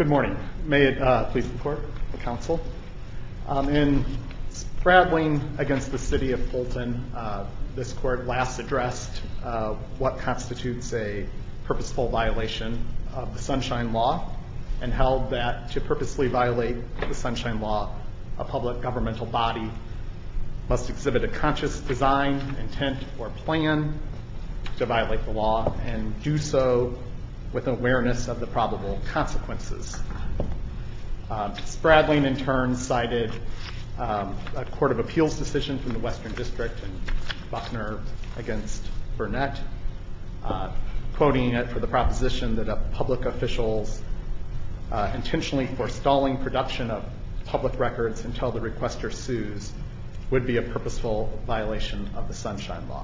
Good morning. May it please the court, the counsel. In Spradling against the City of Fulton, this court last addressed what constitutes a purposeful violation of the Sunshine Law and held that to purposely violate the Sunshine Law, a public governmental body must exhibit a conscious design, intent, or plan to violate the law and do so with awareness of the probable consequences. Spradling, in turn, cited a Court of Appeals decision from the Western District in Buckner against Burnett, quoting it for the proposition that a public official's intentionally forestalling production of public records until the requester sues would be a purposeful violation of the Sunshine Law.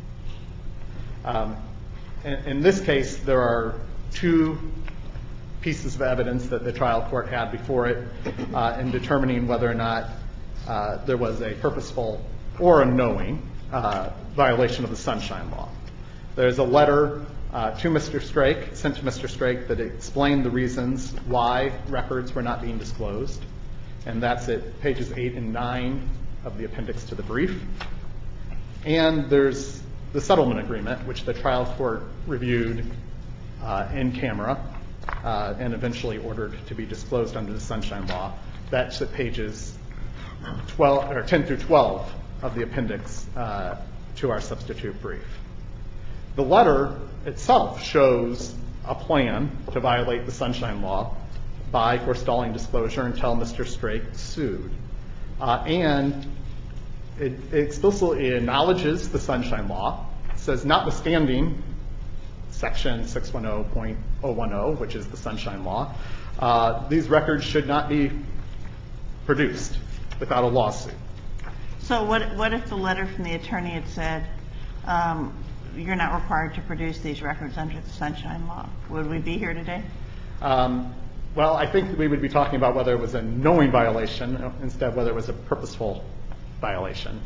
In this case, there are two pieces of evidence that the trial court had before it in determining whether or not there was a purposeful or a knowing violation of the Sunshine Law. There's a letter to Mr. Strake, sent to Mr. Strake, that explained the reasons why records were not being disclosed, and that's at pages 8 and 9 of the appendix to the brief. And there's the settlement agreement, which the trial court reviewed in camera and eventually ordered to be disclosed under the Sunshine Law. That's at pages 10 through 12 of the appendix to our substitute brief. The letter itself shows a plan to violate the Sunshine Law by forestalling disclosure until Mr. Strake sued. And it explicitly acknowledges the Sunshine Law. It says, notwithstanding Section 610.010, which is the Sunshine Law, these records should not be produced without a lawsuit. So what if the letter from the attorney had said, you're not required to produce these records under the Sunshine Law? Would we be here today? Well, I think we would be talking about whether it was a knowing violation instead of whether it was a purposeful violation.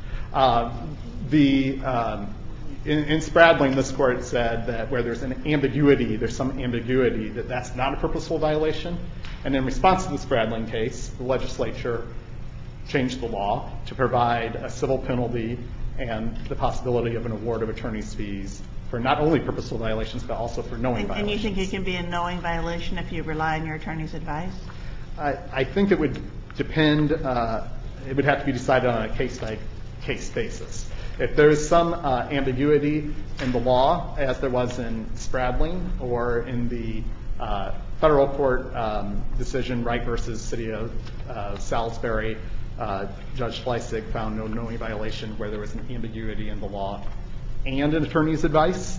In Spradling, this court said that where there's an ambiguity, there's some ambiguity that that's not a purposeful violation. And in response to the Spradling case, the legislature changed the law to provide a civil penalty and the possibility of an award of attorney's fees for not only purposeful violations, but also for knowing violations. And you think it can be a knowing violation if you rely on your attorney's advice? I think it would depend. It would have to be decided on a case-by-case basis. If there is some ambiguity in the law, as there was in Spradling or in the federal court decision, Wright versus City of Salisbury, Judge Fleissig found no knowing violation where there was an ambiguity in the law and an attorney's advice.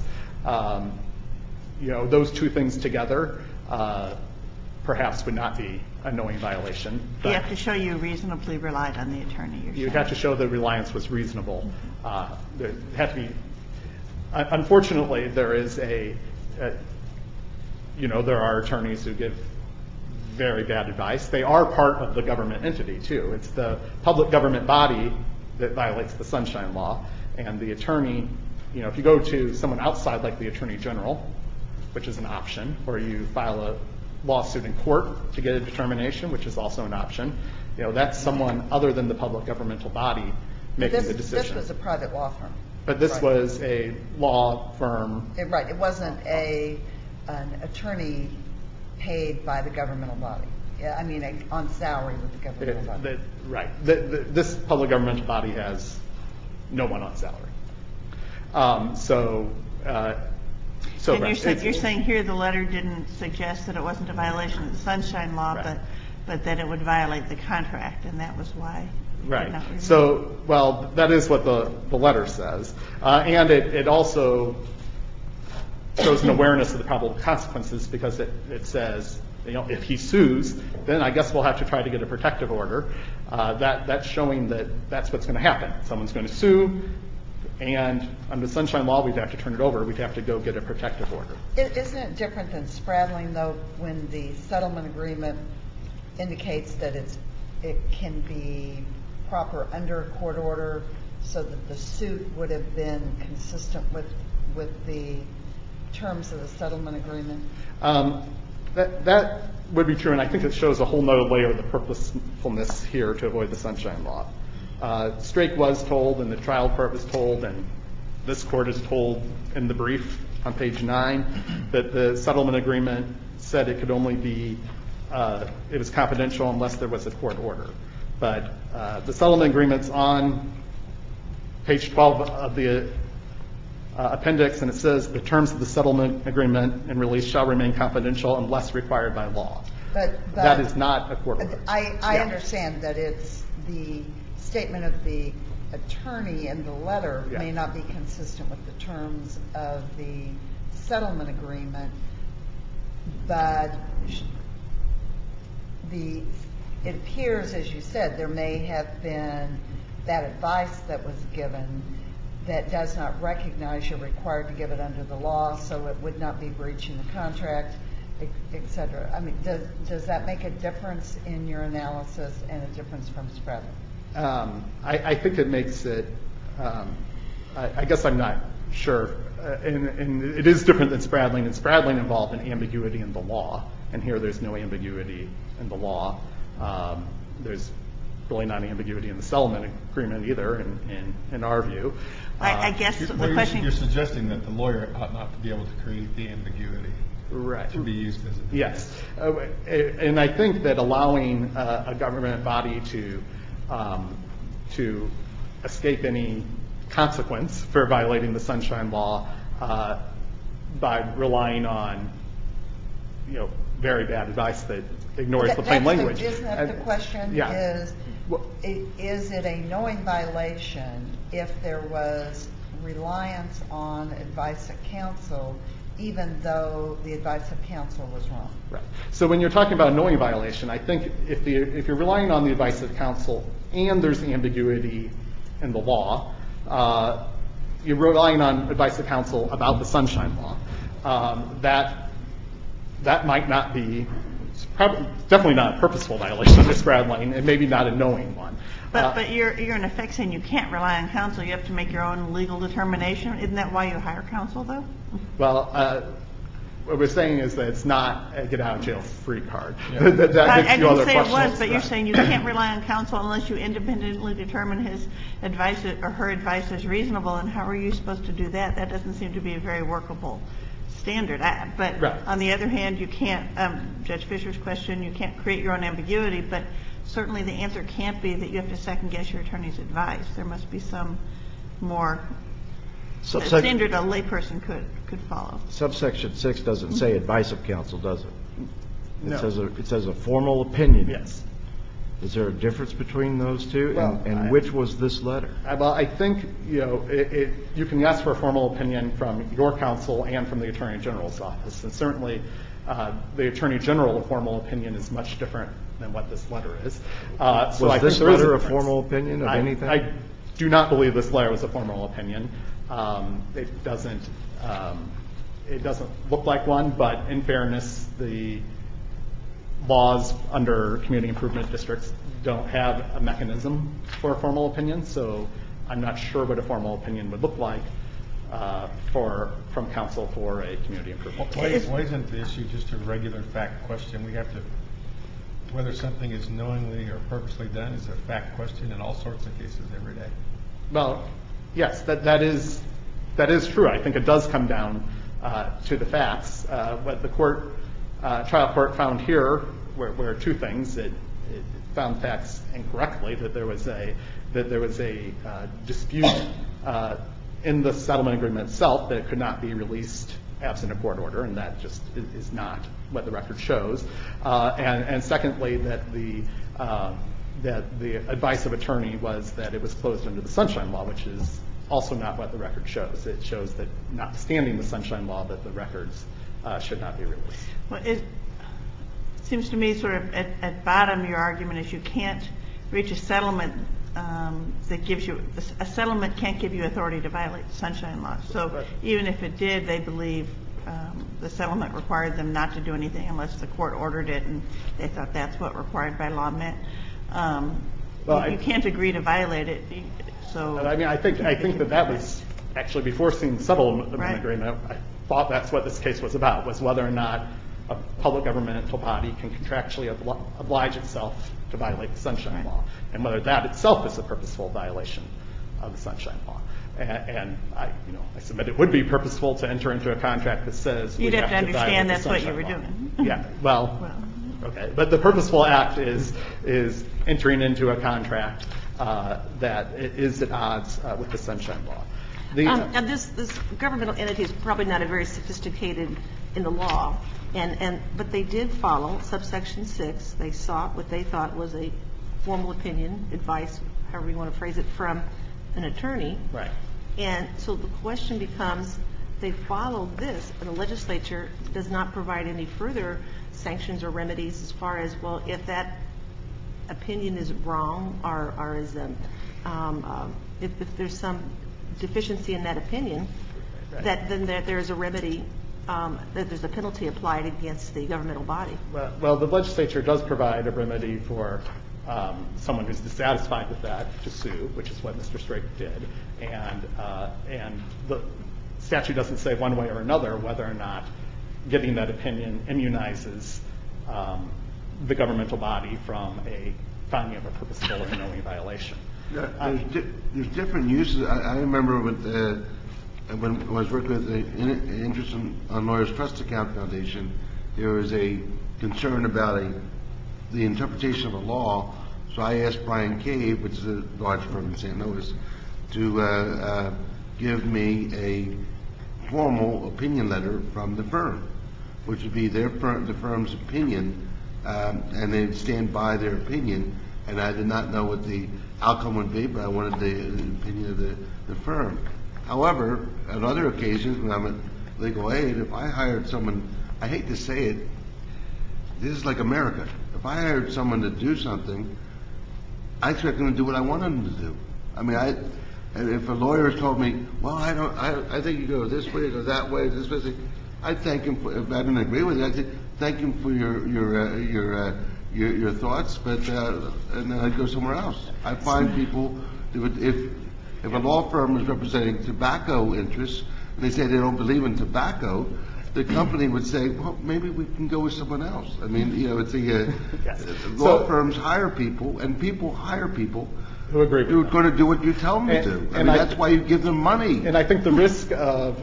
Those two things together perhaps would not be a knowing violation. You have to show you reasonably relied on the attorney. You'd have to show the reliance was reasonable. There had to be. Unfortunately, there are attorneys who give very bad advice. They are part of the government entity too. It's the public government body that violates the Sunshine Law, and the attorney. If you go to someone outside, like the Attorney General, which is an option, or you file a lawsuit in court to get a determination, which is also an option, that's someone other than the public governmental body making the decision. This was a private law firm. But this was a law firm. Right. It wasn't an attorney paid by the governmental body. I mean, on salary with the governmental body. Right. This public governmental body has no one on salary. You're saying here the letter didn't suggest that it wasn't a violation of the Sunshine Law, right, but that it would violate the contract, and that was why. Right. So, that is what the letter says. And it also shows an awareness of the probable consequences, because it says, if he sues, then I guess we'll have to try to get a protective order. That's showing that that's what's going to happen. Someone's going to sue, and under the Sunshine Law, we'd have to turn it over. We'd have to go get a protective order. Isn't it different than Spradling, though, when the settlement agreement indicates that it can be proper under a court order, so that the suit would have been consistent with the terms of the settlement agreement? That would be true, and I think it shows a whole nother layer of the purposefulness here to avoid the Sunshine Law. Strake was told, and the trial court was told, and this court is told in the brief on page 9 that the settlement agreement said it could only be, it was confidential unless there was a court order. But the settlement agreement's on page 12 of the appendix, and it says the terms of the settlement agreement and release shall remain confidential unless required by law. But that is not a court order. I understand that it's the statement of the attorney in the letter may not be consistent with the terms of the settlement agreement, but it appears, as you said, there may have been that advice that was given that does not recognize you're required to give it under the law, so it would not be breaching the contract, et cetera. I mean, does that make a difference in your analysis and a difference from Spradling? I think it makes it, I guess I'm not sure. And it is different than Spradling. And Spradling involved an ambiguity in the law. And here there's no ambiguity in the law. There's really not ambiguity in the settlement agreement either, in our view. I guess the question... You're suggesting that the lawyer ought not to be able to create the ambiguity. Right. To be used as a defense. Yes. And I think that allowing a government body to escape any consequence for violating the Sunshine Law by relying on, very bad advice that ignores the plain language. Isn't that the question? Yeah. Is it a knowing violation if there was reliance on advice of counsel, even though the advice of counsel was wrong? Right. So when you're talking about a knowing violation, I think if you're relying on the advice of counsel and there's ambiguity in the law, you're relying on advice of counsel about the Sunshine Law. That might not be, definitely not a purposeful violation under Spradling, and maybe not a knowing one. But you're in effect saying you can't rely on counsel. You have to make your own legal determination. Isn't that why you hire counsel, though? Well, what we're saying is that it's not a get-out-of-jail-free card. Yeah. I didn't say it was, but you're saying you can't rely on counsel unless you independently determine his advice or her advice is reasonable. And how are you supposed to do that? That doesn't seem to be a very workable standard. But right. On the other hand, you can't, Judge Fisher's question, you can't create your own ambiguity, but certainly the answer can't be that you have to second-guess your attorney's advice. There must be some more standard a layperson could follow. Subsection 6 doesn't say advice of counsel, does it? No. It says a formal opinion. Yes. Is there a difference between those two? Well, and which was this letter? Well, I think, you can ask for a formal opinion from your counsel and from the Attorney General's office. And certainly the Attorney General, a formal opinion is much different than what this letter is. Was this letter a formal opinion of anything? I do not believe this letter was a formal opinion. It doesn't look like one, but in fairness, the laws under community improvement districts don't have a mechanism for a formal opinion, so I'm not sure what a formal opinion would look like from counsel for a community improvement. Why isn't the issue just a regular fact question? We have to, whether something is knowingly or purposely done is a fact question in all sorts of cases every day. Well, yes, that is true. I think it does come down to the facts. What the trial court found here were two things. It found facts incorrectly, that there was a dispute in the settlement agreement itself that it could not be released absent a court order, and that just is not what the record shows. And secondly, that the advice of attorney was that it was closed under the Sunshine Law, which is also not what the record shows. It shows that notwithstanding the Sunshine Law, that the records should not be released. Well, it seems to me sort of at bottom your argument is you can't reach a settlement that gives you – a settlement can't give you authority to violate the Sunshine Law. So right. Even if it did, they believe the settlement required them not to do anything unless the court ordered it, and they thought that's what required by law meant. You can't agree to violate it. So I mean, I think that was actually before seeing the settlement right. agreement. I thought that's what this case was about, was whether or not a public governmental body can contractually oblige itself to violate the Sunshine Law, and whether that itself is a purposeful violation of the Sunshine Law. And I submit it would be purposeful to enter into a contract that says you'd we have to understand that's what you were doing. doing. Yeah, well, okay. But the purposeful act is entering into a contract that is at odds with the Sunshine Law. And this governmental entity is probably not a very sophisticated in the law, but they did follow subsection 6. They sought what they thought was a formal opinion, advice, however you want to phrase it, from an attorney. Right. And so the question becomes, they followed this, and the legislature does not provide any further sanctions or remedies as far as, well, if that opinion is wrong or is if there's some deficiency in that opinion, then there's a remedy, that there's a penalty applied against the governmental body. Well, the legislature does provide a remedy for someone who's dissatisfied with that to sue, which is what Mr. Strake did, and the statute doesn't say one way or another whether or not getting that opinion immunizes the governmental body from a finding of a purposeful or knowing violation. There's different uses. I remember when I was working with the Interest on Lawyers Trust Account Foundation, there was a concern about the interpretation of a law. So I asked Brian Cave, which is a large firm in St. Louis, to give me a formal opinion letter from the firm, which would be the firm's opinion, and they'd stand by their opinion. And I did not know what the outcome would be, but I wanted the opinion of the firm. However, at other occasions when I'm at legal aid, if I hired someone, I hate to say it, this is like America. If I hired someone to do something, I expect them to do what I want them to do. I mean, if a lawyer told me, well, I think you go this way, go that way, this way, I'd thank him for, if I didn't agree with it, I'd say, thank him for your thoughts, but and then I'd go somewhere else. I find people, if a law firm is representing tobacco interests, and they say they don't believe in tobacco, the company would say, well, maybe we can go with someone else. I mean, it's law firms hire people, and people hire people who agree with who are going to do what you tell them to do. I mean, that's why you give them money. And I think the risk of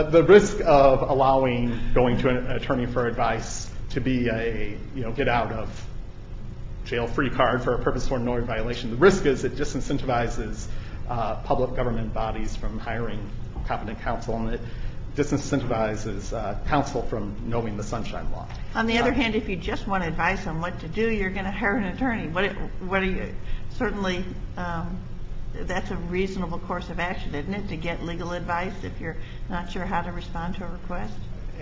allowing going to an attorney for advice to be a get out of jail free card for a purposeful or knowing violation, the risk is it disincentivizes public government bodies from hiring competent counsel, and it disincentivizes counsel from knowing the Sunshine Law. On the other hand, if you just want advice on what to do, you're going to hire an attorney. What are you? Certainly, that's a reasonable course of action, isn't it, to get legal advice if you're not sure how to respond to a request?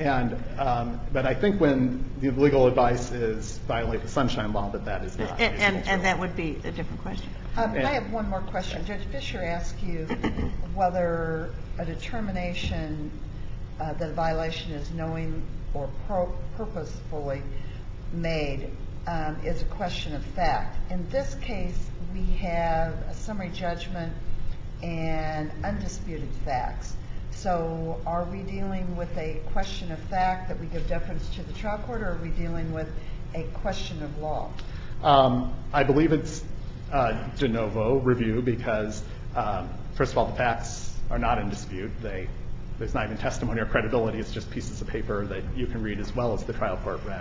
But I think when the legal advice is violate the Sunshine Law, that is not. And that would be a different question. I have one more question. Judge Fischer asked you whether a determination that a violation is knowing or purposefully made is a question of fact. In this case, we have a summary judgment and undisputed facts. So are we dealing with a question of fact that we give deference to the trial court, or are we dealing with a question of law? I believe it's de novo review because, first of all, the facts are not in dispute. There's not even testimony or credibility. It's just pieces of paper that you can read as well as the trial court read.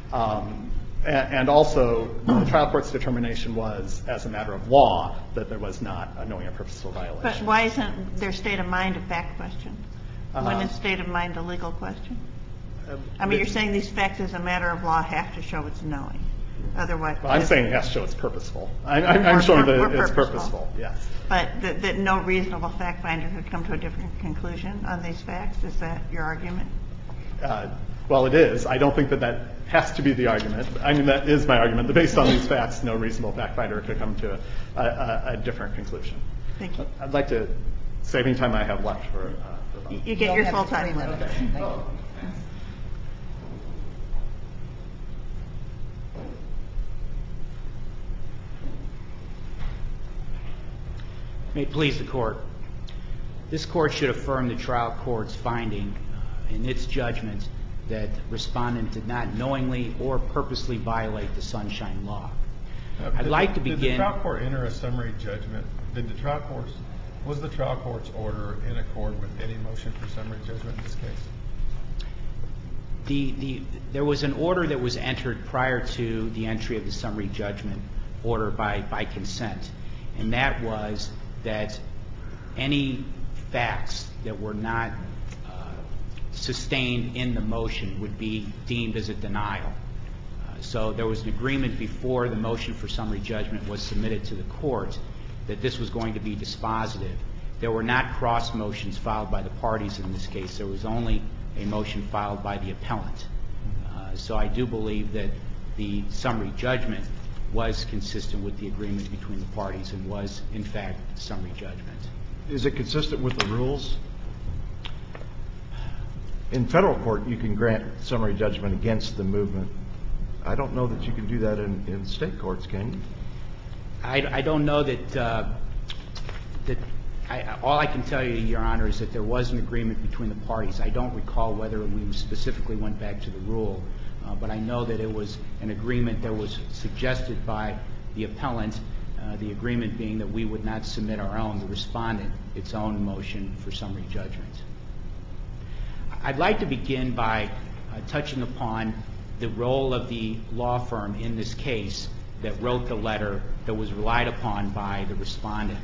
And also, the trial court's determination was, as a matter of law, that there was not a knowing or purposeful violation. But why isn't their state of mind a fact question? When is state of mind a legal question? I mean, you're saying these facts, as a matter of law, have to show it's knowing. Otherwise, well, I'm saying it has to show it's purposeful. I'm showing that it's purposeful. Yes. But that no reasonable fact finder could come to a different conclusion on these facts. Is that your argument? Well, it is. I don't think that has to be the argument. I mean, that is my argument. That based on these facts, no reasonable fact finder could come to a different conclusion. Thank you. I'd like to save any time I have left for you get your full time. Okay. Thank you. May it please the Court. This Court should affirm the trial court's finding in its judgment that respondent did not knowingly or purposely violate the Sunshine Law. I'd like to begin. Did the trial court enter a summary judgment? Was the trial court's order in accord with any motion for summary judgment in this case? There was an order that was entered prior to the entry of the summary judgment order by consent, and that was that any facts that were not sustained in the motion would be deemed as a denial. So there was an agreement before the motion for summary judgment was submitted to the court that this was going to be dispositive. There were not cross motions filed by the parties in this case. There was only a motion filed by the appellant. So I do believe that the summary judgment was consistent with the agreement between the parties and was, in fact, summary judgment. Is it consistent with the rules? In federal court, you can grant summary judgment against the movement. I don't know that you can do that in state courts, can you? I don't know that all I can tell you, Your Honor, is that there was an agreement between the parties. I don't recall whether we specifically went back to the rule, but I know that it was an agreement that was suggested by the appellant, the agreement being that we would not submit our own, the respondent, its own motion for summary judgment. I'd like to begin by touching upon the role of the law firm in this case that wrote the letter that was relied upon by the respondent.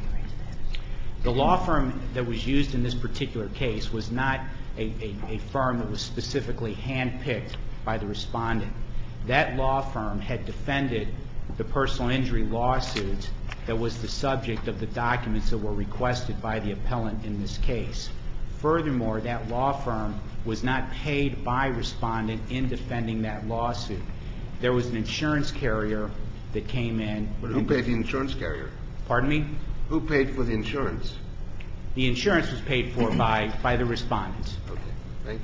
The law firm that was used in this particular case was not a firm that was specifically handpicked by the respondent. That law firm had defended the personal injury lawsuit that was the subject of the documents that were requested by the appellant in this case. Furthermore, that law firm was not paid by respondent in defending that lawsuit. There was an insurance carrier that came in. But who paid the insurance carrier? Pardon me? Who paid for the insurance? The insurance was paid for by the respondent. Okay. Thank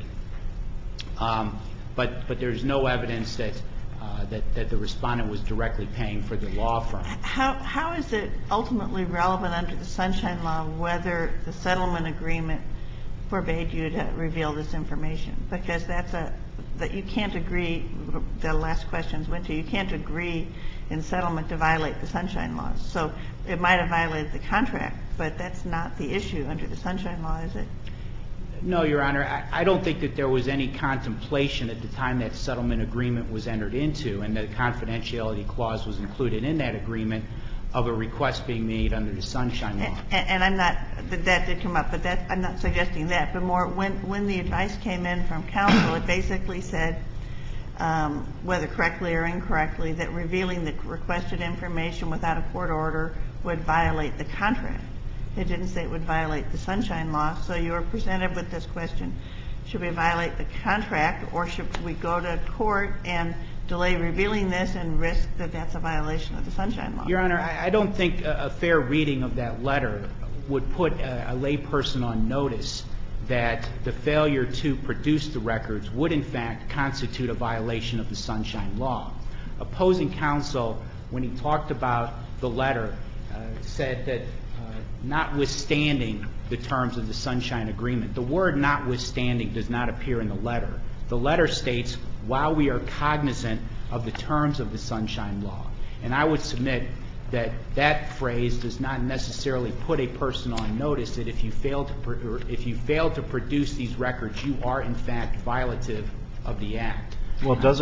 you. But there's no evidence that the respondent was directly paying for the law firm. How is it ultimately relevant under the Sunshine Law whether the settlement agreement forbade you to reveal this information? Because that you can't agree, the last questions went to, you can't agree in settlement to violate the Sunshine Law. So it might have violated the contract, but that's not the issue under the Sunshine Law, is it? No, Your Honor. I don't think that there was any contemplation at the time that settlement agreement was entered into and the confidentiality clause was included in that agreement of a request being made under the Sunshine Law. And I'm not, that did come up, but I'm not suggesting that. But more, when the advice came in from counsel, it basically said, whether correctly or incorrectly, that revealing the requested information without a court order would violate the contract. It didn't say it would violate the Sunshine Law. So you were presented with this question, should we violate the contract or should we go to court and delay revealing this and risk that that's a violation of the Sunshine Law? Your Honor, I don't think a fair reading of that letter would put a layperson on notice that the failure to produce the records would in fact constitute a violation of the Sunshine Law. Opposing counsel, when he talked about the letter, said that notwithstanding the terms of the Sunshine Agreement, the word notwithstanding does not appear in the letter. The letter states, while we are cognizant of the terms of the Sunshine Law. And I would submit that that phrase does not necessarily put a person on notice that if you fail to produce these records, you are in fact violative of the Act. Well, does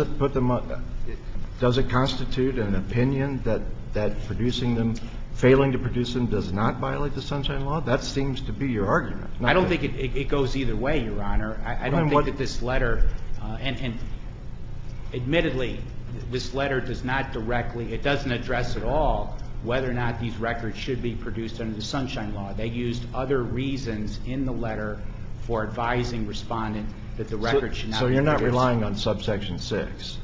it constitute an opinion that producing them, failing to produce them, does not violate the Sunshine Law? That seems to be your argument. I don't think it goes either way, Your Honor. I don't think that this letter, and admittedly, this letter does not directly, it doesn't address at all whether or not these records should be produced under the Sunshine Law. They used other reasons in the letter for advising respondent that the records should not be produced. So you're not relying on subsection 6?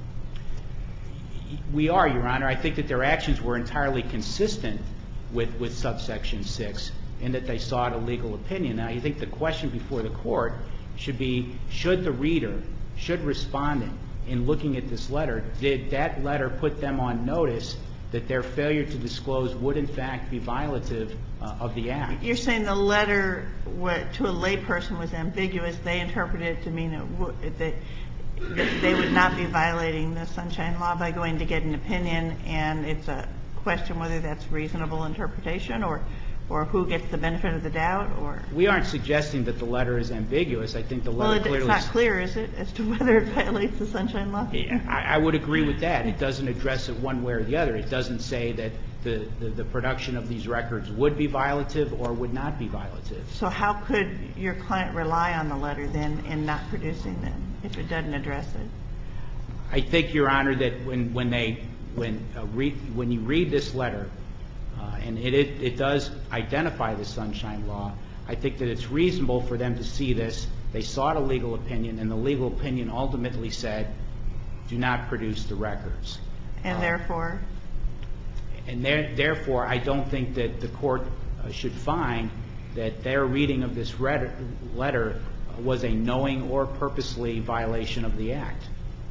We are, Your Honor. I think that their actions were entirely consistent with subsection 6 in that they sought a legal opinion. Now, I think the question before the Court should be, should the reader, should respondent, in looking at this letter, did that letter put them on notice that their failure to disclose would in fact be violative of the Act. You're saying the letter to a layperson was ambiguous. They interpreted it to mean that they would not be violating the Sunshine Law by going to get an opinion, and it's a question whether that's reasonable interpretation or who gets the benefit of the doubt, or? We aren't suggesting that the letter is ambiguous. I think the letter clearly... Well, it's not clear, is it, as to whether it violates the Sunshine Law? I would agree with that. It doesn't address it one way or the other. It doesn't say that the production of these records would be violative or would not be violative. So how could your client rely on the letter then in not producing them if it doesn't address it? I think, Your Honor, that when you read this letter, and it does identify the Sunshine Law, I think that it's reasonable for them to see this. They sought a legal opinion, and the legal opinion ultimately said, do not produce the records. And therefore? And therefore, I don't think that the Court should find that their reading of this letter was a knowing or purposely violation of the Act.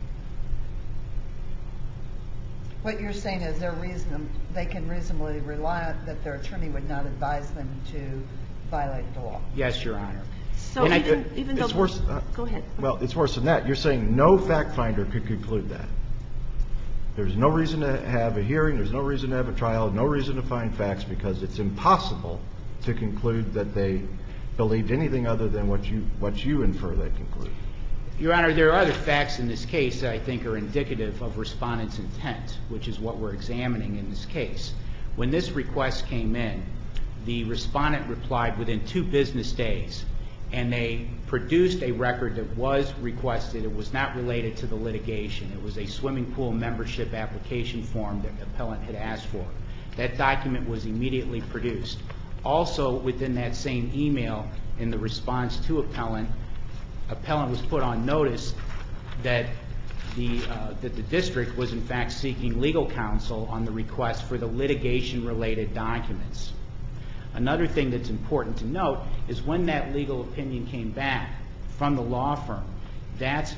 What you're saying is they can reasonably rely on that their attorney would not advise them to violate the law. Yes, Your Honor. So even though... It's worse. Go ahead. Well, it's worse than that. You're saying no fact finder could conclude that. There's no reason to have a hearing. There's no reason to have a trial. No reason to find facts, because it's impossible to conclude that they believed anything other than what you infer they conclude. Your Honor, there are other facts in this case that I think are indicative of Respondent's intent, which is what we're examining in this case. When this request came in, the Respondent replied within 2 business days, and they produced a record that was requested. It was not related to the litigation. It was a swimming pool membership application form that the appellant had asked for. That document was immediately produced. Also, within that same email, in the response to appellant was put on notice that the district was in fact seeking legal counsel on the request for the litigation-related documents. Another thing that's important to note is when that legal opinion came back from the law firm, that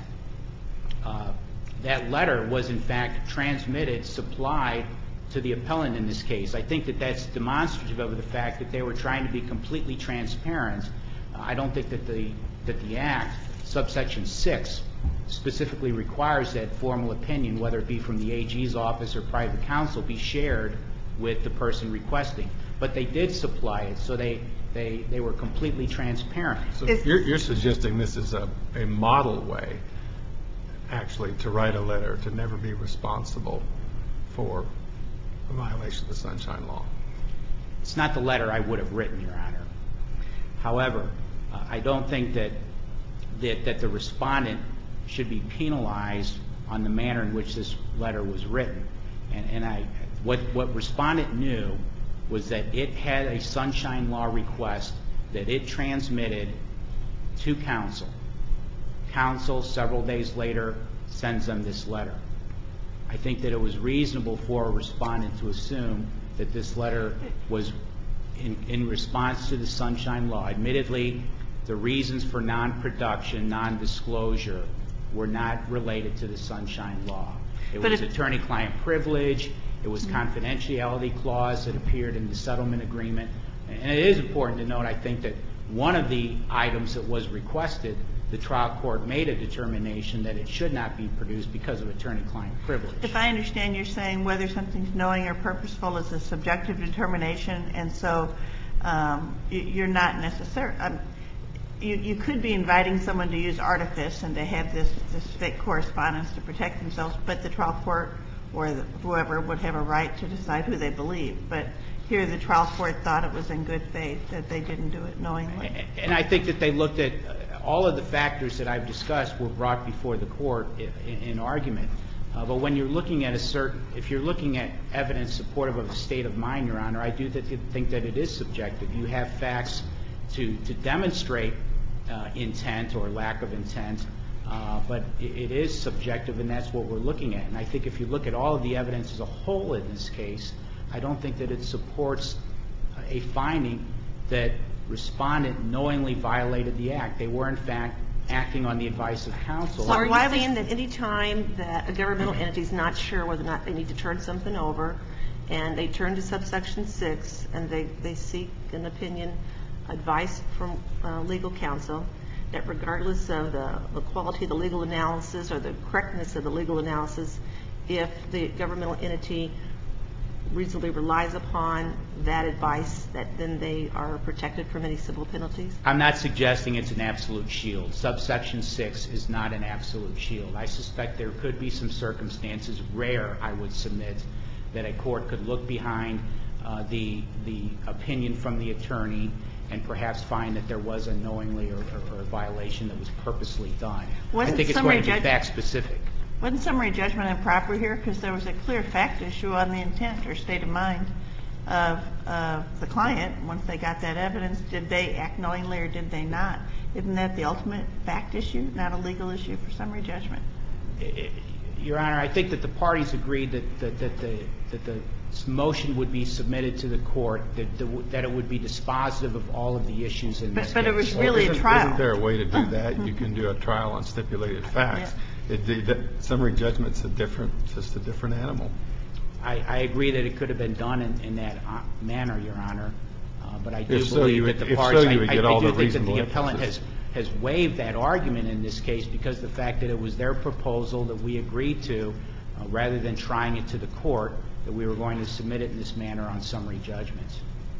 letter was in fact transmitted, supplied to the appellant in this case. I think that that's demonstrative of the fact that they were trying to be completely transparent. I don't think that the Act, subsection 6, specifically requires that formal opinion, whether it be from the AG's office or private counsel, be shared with the person requesting. But they did supply it, so they were completely transparent. So you're suggesting this is a model way, actually, to write a letter to never be responsible for a violation of the Sunshine Law. It's not the letter I would have written, Your Honor. However, I don't think that the Respondent should be penalized on the manner in which this letter was written. And what Respondent knew was that it had a Sunshine Law request that it transmitted to counsel. Counsel, several days later, sends them this letter. I think that it was reasonable for a Respondent to assume that this letter was in response to the Sunshine Law. Admittedly, the reasons for non-production, non-disclosure were not related to the Sunshine Law. It was attorney-client privilege. It was confidentiality clause that appeared in the settlement agreement. And it is important to note, I think, that one of the items that was requested, the trial court made a determination that it should not be produced because of attorney-client privilege. If I understand, you're saying whether something's knowing or purposeful is a subjective determination, and so you're not necessarily you could be inviting someone to use artifice and to have this fake correspondence to protect themselves, but the trial court or whoever would have a right to decide who they believe. But here the trial court thought it was in good faith that they didn't do it knowingly. And I think that they looked at all of the factors that I've discussed were brought before the court in argument. But when you're looking at if you're looking at evidence supportive of a state of mind, Your Honor, I do think that it is subjective. You have facts to demonstrate intent or lack of intent, but it is subjective, and that's what we're looking at. And I think if you look at all of the evidence as a whole in this case, I don't think that it supports a finding that Respondent knowingly violated the Act. They were, in fact, acting on the advice of counsel. So are you saying that any time that a governmental entity is not sure whether or not they need to turn something over, and they turn to subsection 6, and they seek an opinion, advice from legal counsel, that regardless of the quality of the legal analysis or the correctness of the legal analysis, if the governmental entity reasonably relies upon that advice, that then they are protected from any civil penalties? I'm not suggesting it's an absolute shield. Subsection 6 is not an absolute shield. I suspect there could be some circumstances, rare I would submit, that a court could look behind the opinion from the attorney and perhaps find that there was a knowingly or a violation that was purposely done. I think it's going to be fact specific. Wasn't summary judgment improper here because there was a clear fact issue on the intent or state of mind of the client once they got that evidence? Did they act knowingly or did they not? Isn't that the ultimate fact issue, not a legal issue for summary judgment? Your Honor, I think that the parties agreed that the motion would be submitted to the court, that it would be dispositive of all of the issues in this case. But it was really a trial. Isn't there a way to do that? You can do a trial on stipulated facts. Yeah. Summary judgment's just a different animal. I agree that it could have been done in that manner, Your Honor. But I do believe that the parties, I do think that the appellant has waived that argument in this case because the fact that it was their proposal that we agreed to, rather than trying it to the court, that we were going to submit it in this manner on summary judgments.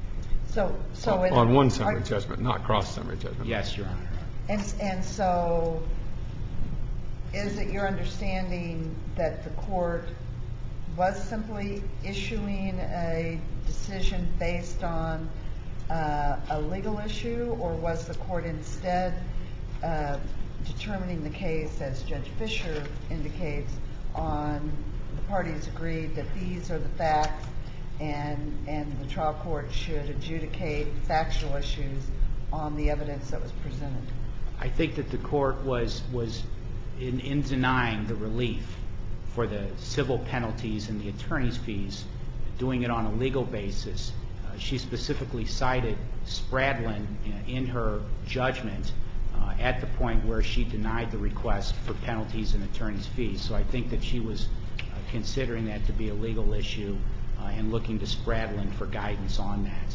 On one summary judgment, not cross summary judgment. Yes, Your Honor. And so is it your understanding that the court was simply issuing a decision based on a legal issue, or was the court instead determining the case, as Judge Fisher indicates, on the parties agreed that these are the facts and the trial court should adjudicate factual issues on the evidence that was presented? I think that the court was in denying the relief for the civil penalties and the attorney's fees, doing it on a legal basis. She specifically cited Spradlin in her judgment at the point where she denied the request for penalties and attorney's fees. So I think that she was considering that to be a legal issue and looking to Spradlin for guidance on that.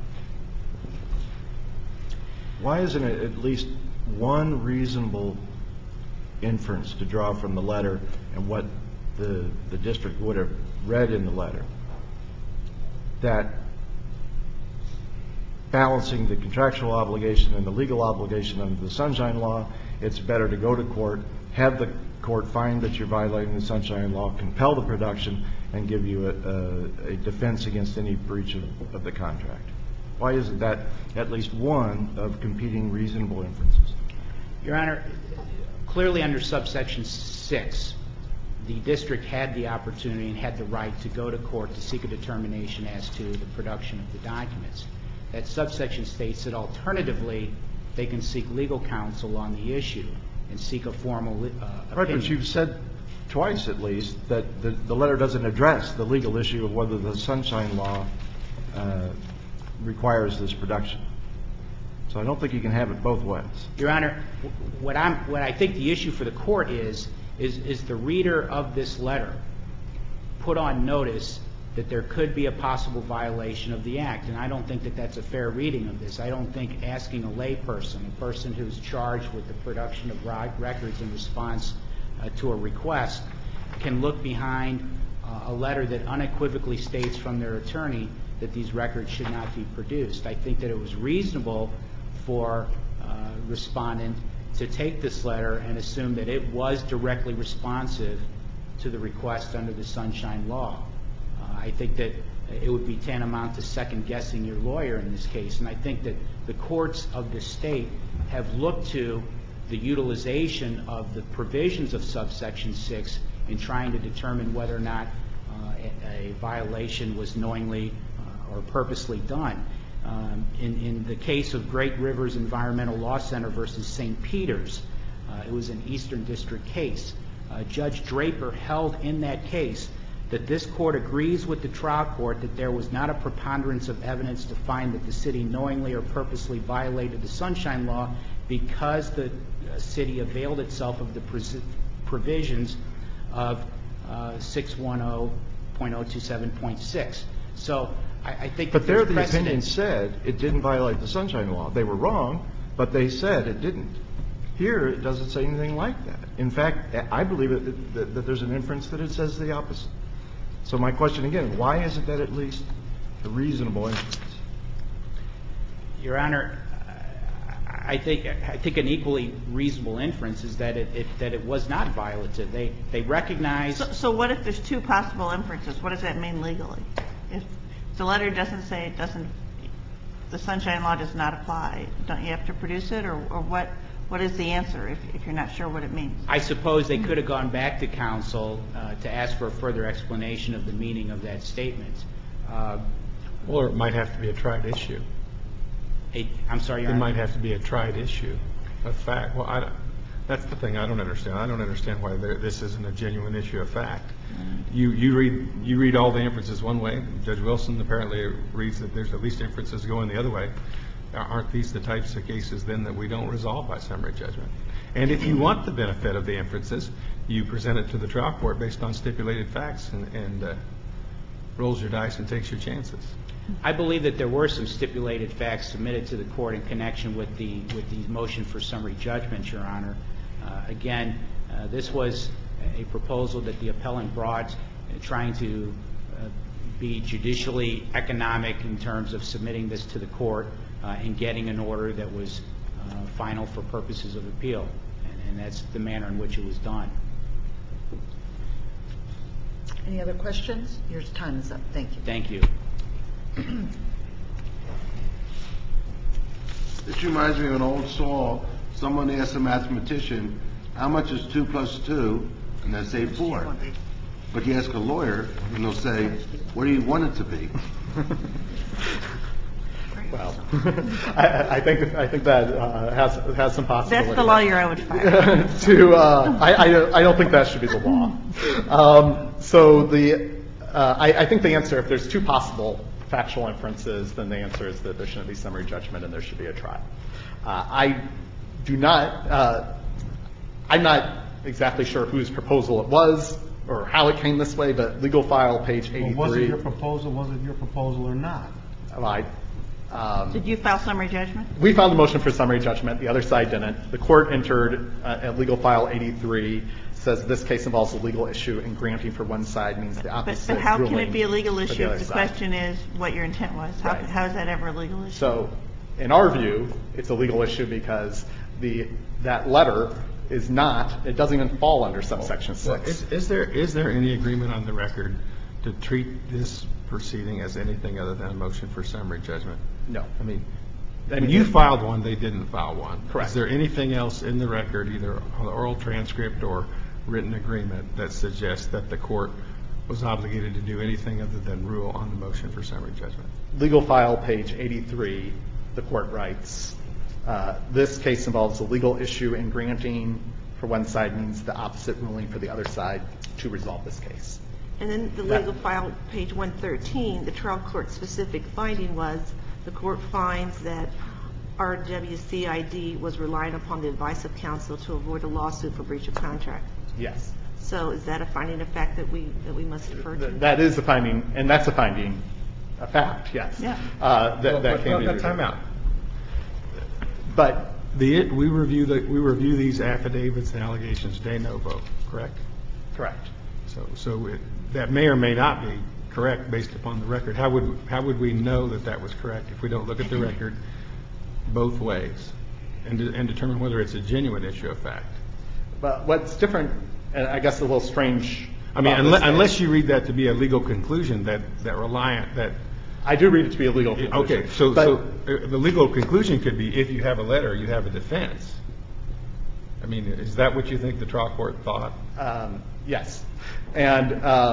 Why isn't it at least one reasonable inference to draw from the letter and what the district would have read in the letter, that balancing the contractual obligation and the legal obligation under the Sunshine Law, it's better to go to court, have the court find that you're violating the Sunshine Law, compel the production, and give you a defense against any breach of the contract? Why isn't that at least one of competing reasonable inferences? Your Honor, clearly under subsection 6, the district had the opportunity and had the right to go to court to seek a determination as to the production of the documents. That subsection states that alternatively they can seek legal counsel on the issue and seek a formal opinion. Right, but you've said twice at least that the letter doesn't address the legal issue of whether the Sunshine Law requires this production. So I don't think you can have it both ways. Your Honor, what I think the issue for the court is the reader of this letter put on notice that there could be a possible violation of the Act, and I don't think that that's a fair reading of this. I don't think asking a layperson, a person who's charged with the production of records in response to a request, can look behind a letter that unequivocally states from their attorney that these records should not be produced. I think that it was reasonable for respondent to take this letter and assume that it was directly responsive to the request under the Sunshine Law. I think that it would be tantamount to second-guessing your lawyer in this case, and I think that the courts of the state have looked to the utilization of the provisions of subsection 6 in trying to determine whether or not a violation was knowingly or purposely done. In the case of Great Rivers Environmental Law Center versus St. Peter's, it was an Eastern District case. Judge Draper held in that case that this court agrees with the trial court that there was not a preponderance of evidence to find that the city knowingly or purposely violated the Sunshine Law because the city availed itself of the provisions of 610.0 5.027.6. So I think But that there's there the opinion precedent. said it didn't violate the Sunshine Law. They were wrong, but they said it didn't. Here, it doesn't say anything like that. In fact, I believe that there's an inference that it says the opposite. So my question again, why isn't that at least a reasonable inference? Your Honor, I think an equally reasonable inference is that it was not violative. They recognize. So what if there's two possible inferences? What does that mean legally? If the letter doesn't say the Sunshine Law does not apply, don't you have to produce it, or what is the answer if you're not sure what it means? I suppose they could have gone back to counsel to ask for a further explanation of the meaning of that statement. Or it might have to be a tried issue. I'm sorry, Your It Honor. might have to be a tried issue, a fact. Well, that's the thing I don't understand. I don't understand why this isn't a genuine issue of fact. You read all the inferences one way. Judge Wilson apparently reads that there's at least inferences going the other way. Aren't these the types of cases then that we don't resolve by summary judgment? And if you want the benefit of the inferences, you present it to the trial court based on stipulated facts and rolls your dice and takes your chances. I believe that there were some stipulated facts submitted to the court in connection with the motion for summary judgment, Your Honor. Again, this was a proposal that the appellant brought trying to be judicially economic in terms of submitting this to the court and getting an order that was final for purposes of appeal. And that's the manner in which it was done. Any other questions? Your time is up. Thank you. Thank you. This reminds me of an old saw. Someone asked a mathematician, how much is 2 plus 2? And they say 4. But you ask a lawyer, and they'll say, what do you want it to be? Well, I think that has some possibility. That's the lawyer I would fire. I don't think that should be the law. I think the answer, if there's two possible factual inferences, then the answer is that there shouldn't be summary judgment and there should be a trial. I'm not exactly sure whose proposal it was or how it came this way, but legal file page 83. Well, was it your proposal or not? Did you file summary judgment? We filed a motion for summary judgment. The other side didn't. The court entered at legal file 83, says this case involves a legal issue and granting for one side means the opposite. But how can ruling it be a legal for issue other if the side. question is what your intent was? Right. How is that ever a legal issue? So in our view, it's a legal issue because that letter is not, it doesn't even fall under subsection 6. Well, is there any agreement on the record to treat this proceeding as anything other than a motion for summary judgment? No. I mean, when you filed one, they didn't file one. Correct. Is there anything else in the record, either on the oral transcript or written agreement, that suggests that the court was obligated to do anything other than rule on the motion for summary judgment? Legal file page 83, the court writes, this case involves a legal issue and granting for one side means the opposite ruling for the other side to resolve this case. And then the legal file, page 113, the trial court specific finding was the court finds that RWCID was relying upon the advice of counsel to avoid a lawsuit for breach of contract. Yes. So is that a finding of fact that we must refer to? That is a finding, and that's a finding, a fact, yes. Yeah. That can be reviewed. Time out. But We review these affidavits and allegations de novo, correct? correct. So that may or may not be correct based upon the record. How would we know that was correct if we don't look at the record both ways and determine whether it's a genuine issue of fact? But what's different, and I guess a little strange. I mean, about this unless case- you read that to be a legal conclusion that I do read it to be a legal conclusion. Okay, so the legal conclusion could be if you have a letter, you have a defense. I mean, is that what you think the trial court thought? Yes. And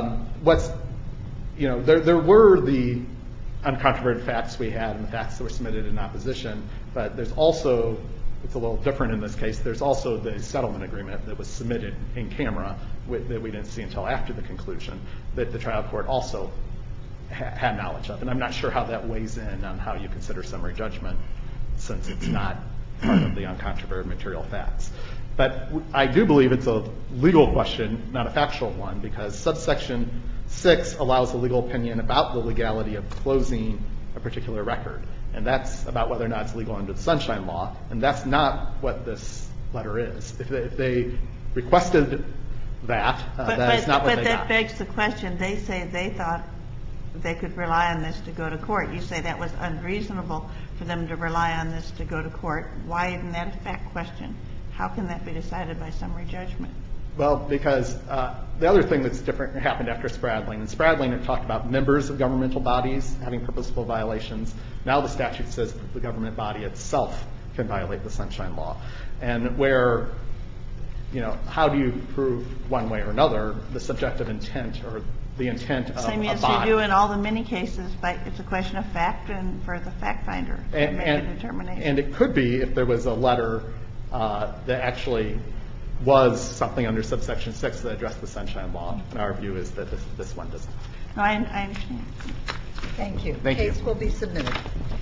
there were the uncontroverted facts we had and the facts that were submitted in opposition, but there's also, it's a little different in this case, there's also the settlement agreement that was submitted in camera that we didn't see until after the conclusion that the trial court also had knowledge of. And I'm not sure how that weighs in on how you consider summary judgment since it's not part of the uncontroverted material facts. But I do believe it's a legal question, not a factual one, because subsection 6 allows a legal opinion about the legality of closing a particular record. And that's about whether or not it's legal under the Sunshine Law. And that's not what this letter is. If they requested that, that is not what they got. But that begs the question. They say they thought they could rely on this to go to court. You say that was unreasonable for them to rely on this to go to court. Why isn't that a fact question? How can that be decided by summary judgment? Well, because the other thing that's different happened after Spradling. In Spradling, it talked about members of governmental bodies having purposeful violations. Now the statute says that the government body itself can violate the Sunshine Law. And where, how do you prove one way or another the subjective intent or the intent of a body? Same as you do in all the many cases, but it's a question of fact and for the fact finder to make a determination. And it could be if there was a letter that actually was something under subsection 6 that addressed the Sunshine Law. And our view is that this one doesn't. No, I understand. Thank you. Thank you. Case will be submitted.